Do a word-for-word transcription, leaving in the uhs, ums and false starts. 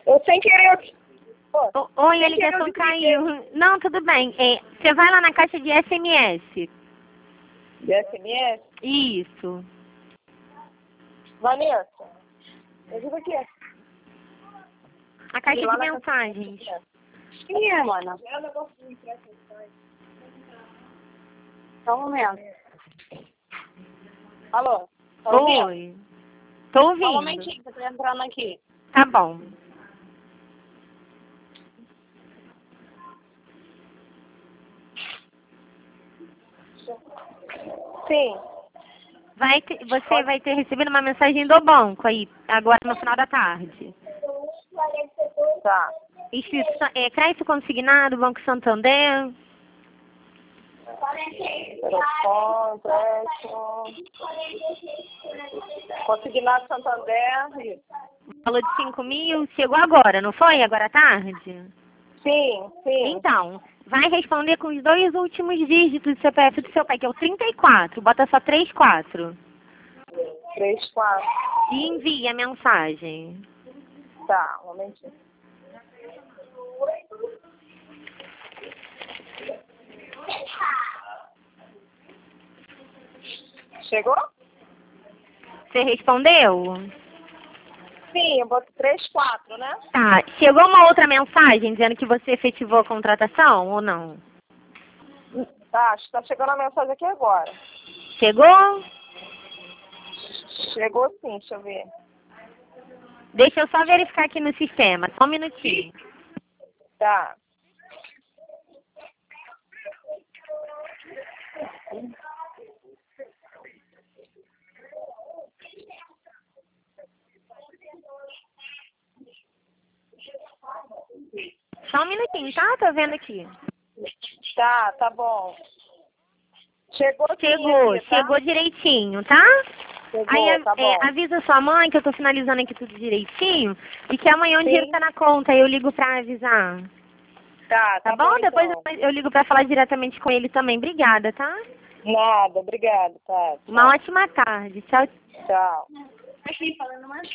Eu sem querer... Pô, O- Oi, sem a ligação querer eu caiu. Não, tudo bem. É, você vai lá na caixa de S M S. De S M S? Isso. Vanessa, eu digo aqui. A caixa E lá de na mensagens. Quem é, mana? Só um momento. Alô? Tá ouvindo? Oi. Tô Só um ouvindo. momentinho, que eu tô entrando aqui. Tá bom. Sim. Vai ter- você vai ter recebido uma mensagem do banco aí, agora no final da tarde. Tá. Escrito, é, crédito consignado, Banco Santander. Telefone, empréstimo. Consignado Santander. Valor de cinco mil, chegou agora, não foi? Agora à tarde? Sim, sim. Então, vai responder com os dois últimos dígitos do C P F do seu pai, que é o trinta e quatro. Bota só três quatro. Três, quatro. E envia a mensagem. Tá, um momentinho. Chegou? Você respondeu? Sim, eu boto três, quatro, né? Tá. Chegou uma outra mensagem dizendo que você efetivou a contratação ou não? Tá, acho que tá chegando a mensagem aqui agora. Chegou? Chegou sim, deixa eu ver. Deixa eu só verificar aqui no sistema, só um minutinho. Tá. Só um minutinho, tá? Tô vendo aqui. Tá, tá bom. Chegou sim Chegou, aqui, tá? chegou direitinho, tá? Chegou, Aí tá é, bom. avisa sua mãe que eu tô finalizando aqui tudo direitinho e que amanhã o Sim. dinheiro tá na conta, aí eu ligo pra avisar. Tá, Tá, tá, bom? Depois então. eu eu ligo pra falar diretamente com ele também. Obrigada, tá? Nada, obrigado, tá. Uma ótima tarde. Tchau. Tchau. Aqui falando mais.